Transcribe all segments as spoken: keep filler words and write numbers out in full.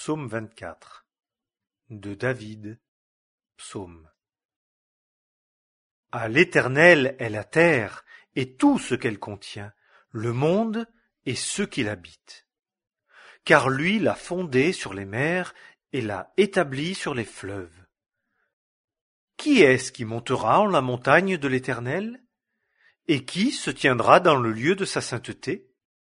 Psaume vingt-quatre de David, Psaume. À l'Éternel est la terre et tout ce qu'elle contient, le monde et ceux qui l'habitent. Car lui l'a fondée sur les mers et l'a établie sur les fleuves. Qui est-ce qui montera en la montagne de l'Éternel? Et qui se tiendra dans le lieu de sa sainteté?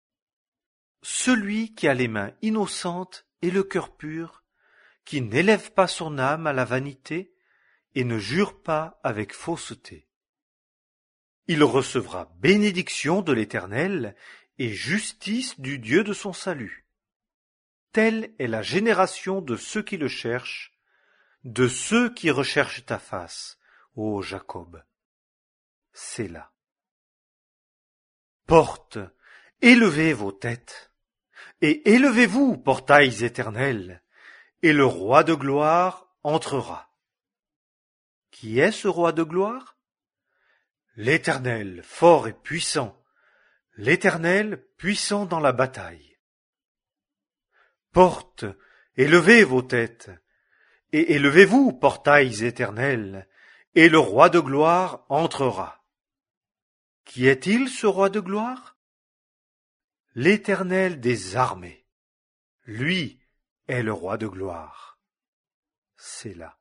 Celui qui a les mains innocentes et le cœur pur, qui n'élève pas son âme à la vanité et ne jure pas avec fausseté. Il recevra bénédiction de l'Éternel et justice du Dieu de son salut. Telle est la génération de ceux qui le cherchent, de ceux qui recherchent ta face, ô Jacob. Sélah. Portes, élevez vos têtes, et élevez-vous, portails éternels, et le roi de gloire entrera. Qui est ce roi de gloire? L'Éternel, fort et puissant, l'Éternel, puissant dans la bataille. Portes, élevez vos têtes, et élevez-vous, portails éternels, et le roi de gloire entrera. Qui est-il, ce roi de gloire? L'Éternel des armées. Lui est le roi de gloire. Sélah.